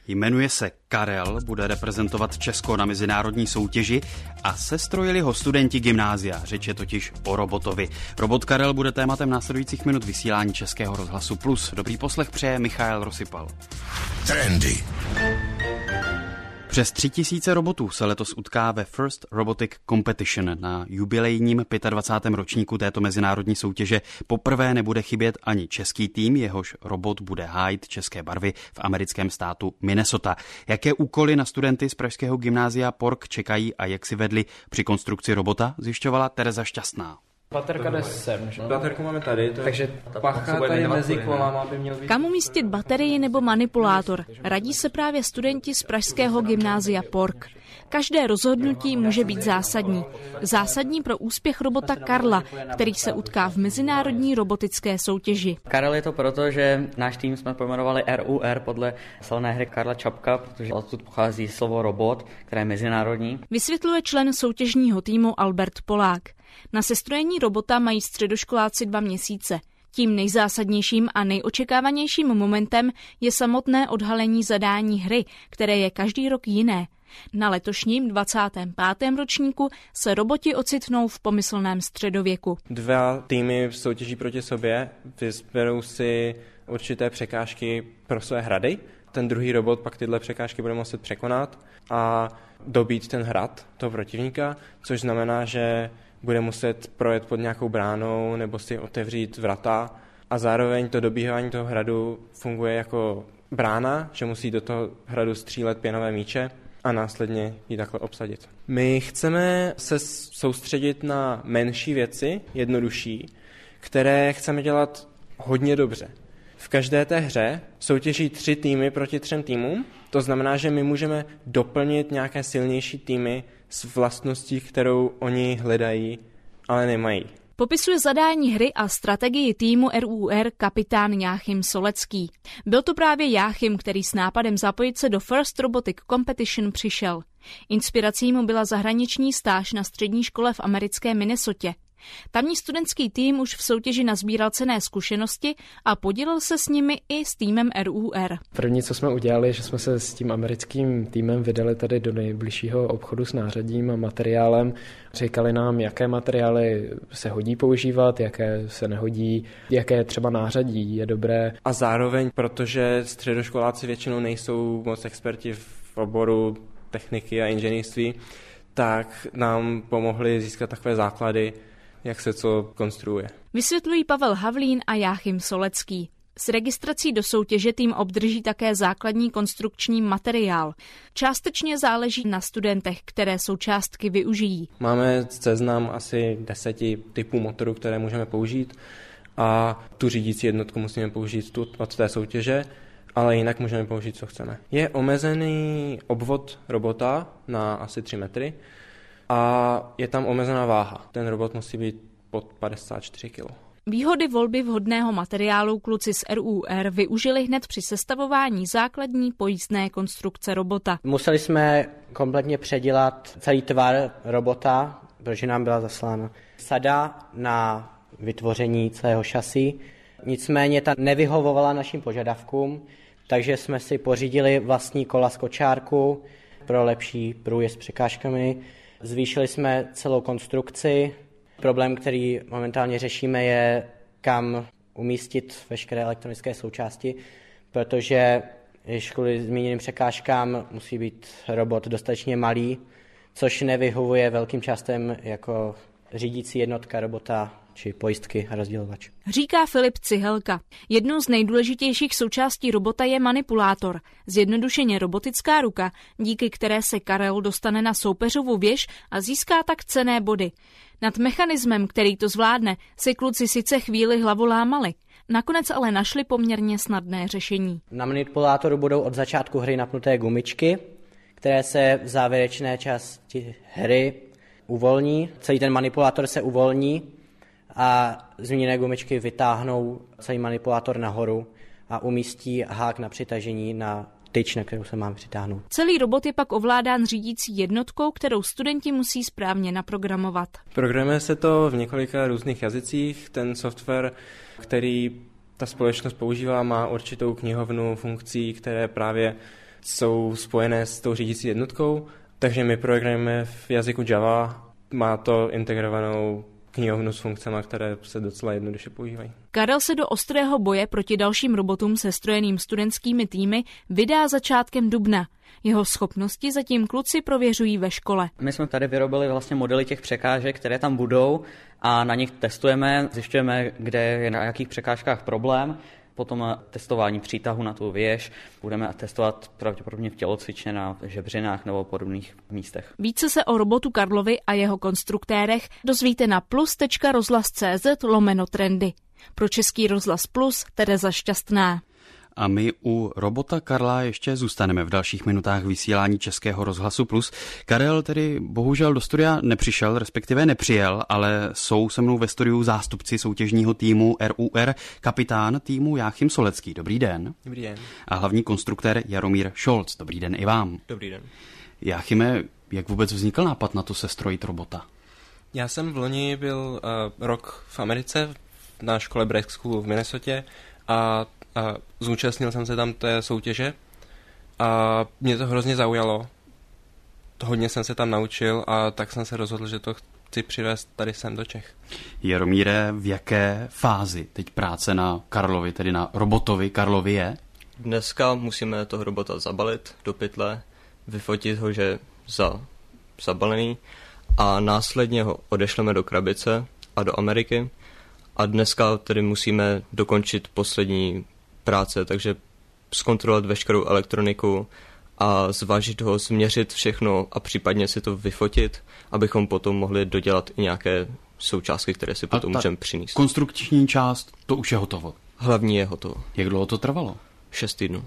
Jmenuje se Karel, bude reprezentovat Česko na mezinárodní soutěži a sestrojili ho studenti gymnázia. Řeč je totiž o robotovi. Robot Karel bude tématem následujících minut vysílání Českého rozhlasu Plus. Dobrý poslech přeje Michael Rosypal. Trendy. Přes 3000 robotů se letos utká ve First Robotic Competition. Na jubilejním 25. ročníku této mezinárodní soutěže poprvé nebude chybět ani český tým, jehož robot bude hájit české barvy v americkém státu Minnesota. Jaké úkoly na studenty z pražského gymnázia PORC čekají a jak si vedli při konstrukci robota, zjišťovala Tereza Šťastná. Baterka jde sem, že? Baterku máme tady, takže pacha tady mezi kolama by měl být. Kam umístit baterii nebo manipulátor? Radí se právě studenti z pražského gymnázia PORC. Každé rozhodnutí může být zásadní. Zásadní pro úspěch robota Karla, který se utká v mezinárodní robotické soutěži. Karel je to proto, že náš tým jsme pojmenovali RUR podle slavné hry Karla Čapka, protože odtud pochází slovo robot, které je mezinárodní. Vysvětluje člen soutěžního týmu Albert Polák. Na sestrojení robota mají středoškoláci 2 měsíce. Tím nejzásadnějším a nejočekávanějším momentem je samotné odhalení zadání hry, které je každý rok jiné. Na letošním 25. ročníku se roboti ocitnou v pomyslném středověku. 2 týmy soutěží proti sobě, vyberou si určité překážky pro své hrady. Ten druhý robot pak tyhle překážky bude muset překonat a dobít ten hrad toho protivníka, což znamená, že bude muset projet pod nějakou bránou nebo si otevřít vrata a zároveň to dobíhání toho hradu funguje jako brána, že musí do toho hradu střílet pěnové míče a následně ji takhle obsadit. My chceme se soustředit na menší věci, jednodušší, které chceme dělat hodně dobře. V každé té hře soutěží 3 týmy proti 3 týmům, to znamená, že my můžeme doplnit nějaké silnější týmy s vlastností, kterou oni hledají, ale nemají. Popisuje zadání hry a strategii týmu RUR kapitán Jáchym Solecký. Byl to právě Jáchym, který s nápadem zapojit se do First Robotic Competition přišel. Inspirací mu byla zahraniční stáž na střední škole v americké Minnesotě. Tamní studentský tým už v soutěži nazbíral cenné zkušenosti a podělil se s nimi i s týmem RUR. První, co jsme udělali, že jsme se s tím americkým týmem vydali tady do nejbližšího obchodu s nářadím a materiálem. Říkali nám, jaké materiály se hodí používat, jaké se nehodí, jaké třeba nářadí je dobré. A zároveň, protože středoškoláci většinou nejsou moc experti v oboru techniky a inženýrství, tak nám pomohli získat takové základy, jak se co konstruuje. Vysvětlují Pavel Havlín a Jáchym Solecký. S registrací do soutěže tým obdrží také základní konstrukční materiál. Částečně záleží na studentech, které součástky využijí. Máme seznam asi 10 typů motorů, které můžeme použít a tu řídící jednotku musíme použít od té soutěže, ale jinak můžeme použít, co chceme. Je omezený obvod robota na asi 3 metry, a je tam omezená váha. Ten robot musí být pod 54 kg. Výhody volby vhodného materiálu kluci z RUR využili hned při sestavování základní pojízdné konstrukce robota. Museli jsme kompletně předělat celý tvar robota, protože nám byla zaslána sada na vytvoření celého šasí. Nicméně ta nevyhovovala našim požadavkům, takže jsme si pořídili vlastní kola z kočárku pro lepší průjezd s překážkami. Zvýšili jsme celou konstrukci. Problém, který momentálně řešíme, je, kam umístit veškeré elektronické součásti, protože kvůli zmíněným překážkám musí být robot dostatečně malý, což nevyhovuje velkým částem jako řídící jednotka robota či pojistky a rozdělovač. Říká Filip Cihelka. Jednou z nejdůležitějších součástí robota je manipulátor, zjednodušeně robotická ruka, díky které se Karel dostane na soupeřovu věž a získá tak cenné body. Nad mechanismem, který to zvládne, si kluci sice chvíli hlavu lámali. Nakonec ale našli poměrně snadné řešení. Na manipulátoru budou od začátku hry napnuté gumičky, které se v závěrečné části hry uvolní. Celý ten manipulátor se uvolní a zmíněné gumičky vytáhnou celý manipulátor nahoru a umístí hák na přitažení na tyč, na kterou se mám přitáhnout. Celý robot je pak ovládán řídící jednotkou, kterou studenti musí správně naprogramovat. Programuje se to v několika různých jazycích. Ten software, který ta společnost používá, má určitou knihovnu funkcí, které právě jsou spojené s tou řídící jednotkou, takže my programujeme v jazyku Java, má to integrovanou knihovnu s funkcemi, které se docela jednoduše používají. Karel se do ostrého boje proti dalším robotům se strojeným studentskými týmy vydá začátkem dubna. Jeho schopnosti zatím kluci prověřují ve škole. My jsme tady vyrobili vlastně modely těch překážek, které tam budou a na nich testujeme, zjišťujeme, kde je na jakých překážkách problém. Potom testování přítahu na tu věž budeme testovat pravděpodobně v tělocvičně na žebřinách nebo podobných místech. Více se o robotu Karlovi a jeho konstruktérech dozvíte na plus.rozhlas.cz/trendy. Pro Český rozhlas Plus Tereza Šťastná. A my u robota Karla ještě zůstaneme v dalších minutách vysílání Českého rozhlasu Plus. Karel tedy bohužel do studia nepřišel, respektive nepřijel, ale jsou se mnou ve studiu zástupci soutěžního týmu RUR, kapitán týmu Jáchym Solecký. Dobrý den. Dobrý den. A hlavní konstruktér Jaromír Scholz. Dobrý den i vám. Dobrý den. Jáchyme, jak vůbec vznikl nápad na to sestrojit robota? Já jsem v loni byl rok v Americe na škole Breck School v Minnesotě a zúčastnil jsem se tam té soutěže a mě to hrozně zaujalo. Hodně jsem se tam naučil a tak jsem se rozhodl, že to chci přivést tady sem do Čech. Jaromíre, v jaké fázi teď práce na Karlovi, tedy na robotovi Karlovi je? Dneska musíme toho robota zabalit do pytle, vyfotit ho, že je zabalený a následně ho odešleme do krabice a do Ameriky. A dneska tedy musíme dokončit poslední práce, takže zkontrolovat veškerou elektroniku a zvážit ho, změřit všechno a případně si to vyfotit, abychom potom mohli dodělat i nějaké součástky, které si potom můžeme přinést. Konstrukční část, to už je hotovo. Hlavní je hotovo. Jak dlouho to trvalo? 6 týdnů.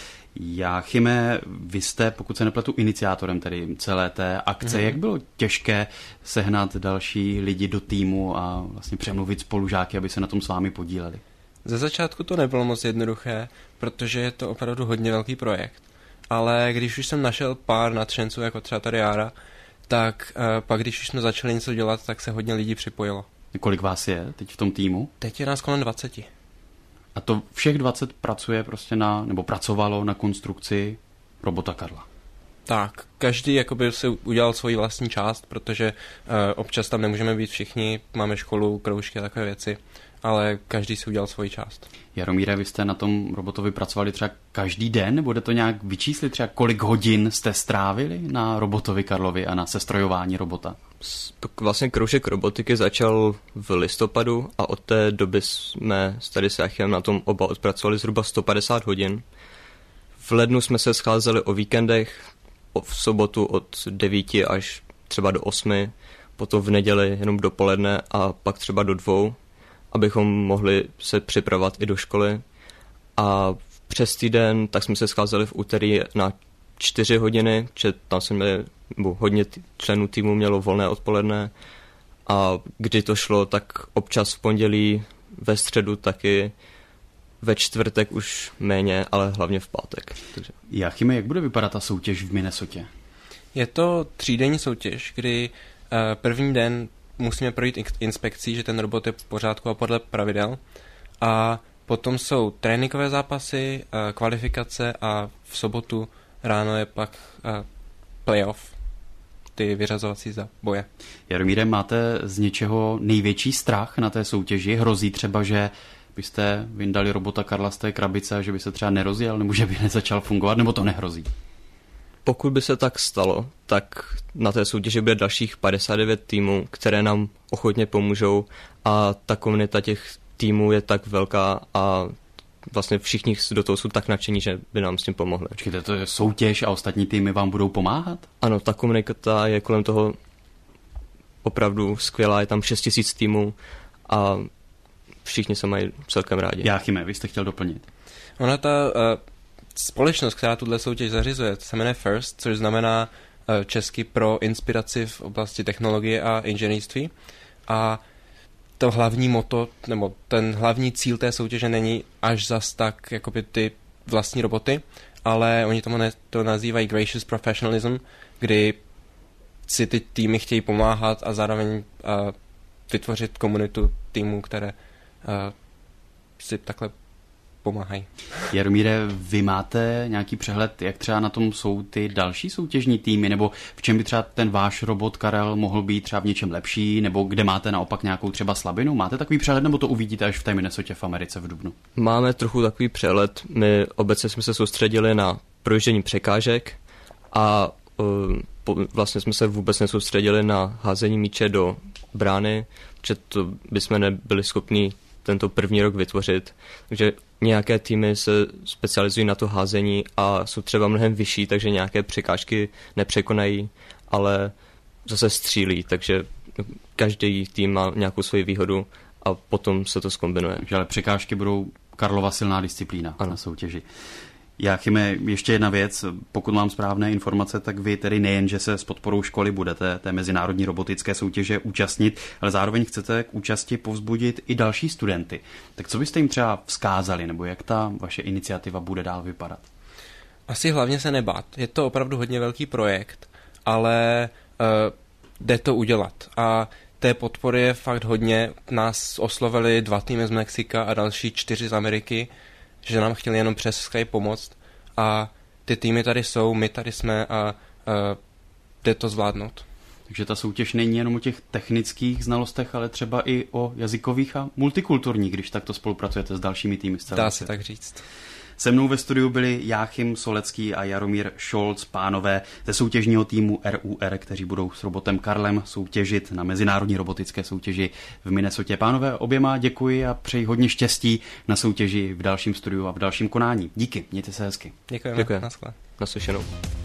Jáchyme, vy jste, pokud se nepletu, iniciátorem tedy celé té akce. Jak bylo těžké sehnat další lidi do týmu a vlastně přemluvit spolužáky, aby se na tom s vámi podíleli? Ze začátku to nebylo moc jednoduché, protože je to opravdu hodně velký projekt. Ale když už jsem našel pár nadšenců, jako třeba tady Jára, tak pak když už jsme začali něco dělat, tak se hodně lidí připojilo. Kolik vás je teď v tom týmu? Teď je nás kolem 20. A to všech 20 pracuje prostě nebo pracovalo na konstrukci robota Karla. Tak, každý jakoby si udělal svoji vlastní část, protože občas tam nemůžeme být všichni, máme školu, kroužky a takové věci, ale každý si udělal svoji část. Jaromíre, vy jste na tom robotovi pracovali třeba každý den? Bude to nějak vyčíslit třeba, kolik hodin jste strávili na robotovi Karlovi a na sestrojování robota? Vlastně kroužek robotiky začal v listopadu a od té doby jsme tady s Jáchymem na tom oba odpracovali zhruba 150 hodin. V lednu jsme se scházeli o víkendech, v sobotu od 9 až třeba do 8, potom v neděli jenom dopoledne a pak třeba do 2, abychom mohli se připravovat i do školy. A přes týden tak jsme se scházeli v úterý na 4 hodiny, že tam jsme hodně členů týmu mělo volné odpoledne a kdy to šlo, tak občas v pondělí, ve středu taky, ve čtvrtek už méně, ale hlavně v pátek. Takže. Jáchyme, jak bude vypadat ta soutěž v Minnesotě? Je to 3denní soutěž, kdy první den musíme projít inspekcí, že ten robot je v pořádku a podle pravidel. A potom jsou tréninkové zápasy, kvalifikace a v sobotu ráno je pak playoff, ty vyřazovací boje. Jaromíre, máte z něčeho největší strach na té soutěži? Hrozí třeba, že byste vyndali robota Karla z té krabice a že by se třeba nerozjel, nebo že by nezačal fungovat, nebo to nehrozí? Pokud by se tak stalo, tak na té soutěži bude dalších 59 týmů, které nám ochotně pomůžou a ta komunita těch týmů je tak velká a vlastně všichni do toho jsou tak nadšení, že by nám s tím pomohli. Počkejte, to je soutěž a ostatní týmy vám budou pomáhat? Ano, ta komunita je kolem toho opravdu skvělá, je tam 6 000 týmů a všichni se mají celkem rádi. Jáchyme, vy jste chtěl doplnit. Ona ta společnost, která tuhle soutěž zařizuje, to se jmenuje FIRST, což znamená česky pro inspiraci v oblasti technologie a inženýrství. A to hlavní motto, nebo ten hlavní cíl té soutěže není až zas tak jakoby ty vlastní roboty, ale oni to nazývají gracious professionalism, kdy si ty týmy chtějí pomáhat a zároveň vytvořit komunitu týmů, které si takhle pomáhají. Jaromíre, vy máte nějaký přehled, jak třeba na tom jsou ty další soutěžní týmy, nebo v čem by třeba ten váš robot Karel mohl být třeba v něčem lepší, nebo kde máte naopak nějakou třeba slabinu? Máte takový přehled, nebo to uvidíte až v té Minnesotě v Americe v dubnu? Máme trochu takový přehled. My obecně jsme se soustředili na projíždění překážek a vlastně jsme se vůbec nesoustředili na házení míče do brány, protože to bychom nebyli schopni tento první rok vytvořit. Takže nějaké týmy se specializují na to házení a jsou třeba mnohem vyšší, takže nějaké překážky nepřekonají, ale zase střílí, takže každý tým má nějakou svoji výhodu a potom se to zkombinuje. Takže ale překážky budou Karlova silná disciplína na soutěži. Jáchyme, ještě jedna věc, pokud mám správné informace, tak vy tedy nejen, že se s podporou školy budete té mezinárodní robotické soutěže účastnit, ale zároveň chcete k účasti povzbudit i další studenty. Tak co byste jim třeba vzkázali, nebo jak ta vaše iniciativa bude dál vypadat? Asi hlavně se nebát. Je to opravdu hodně velký projekt, ale jde to udělat. A té podpory je fakt hodně. Nás oslovili 2 týmy z Mexika a další 4 z Ameriky, že nám chtěli jenom přes Skype pomoct a ty týmy tady jsou, my tady jsme a jde to zvládnout. Takže ta soutěž není jenom o těch technických znalostech, ale třeba i o jazykových a multikulturních, když takto spolupracujete s dalšími týmy z celé Dá se tak říct. Se mnou ve studiu byli Jáchym Solecký a Jaromír Scholz, pánové ze soutěžního týmu RUR, kteří budou s robotem Karlem soutěžit na mezinárodní robotické soutěži v Minnesotě. Pánové, oběma děkuji a přeji hodně štěstí na soutěži v dalším studiu a v dalším konání. Díky, mějte se hezky. Děkujeme. Naslyšenou.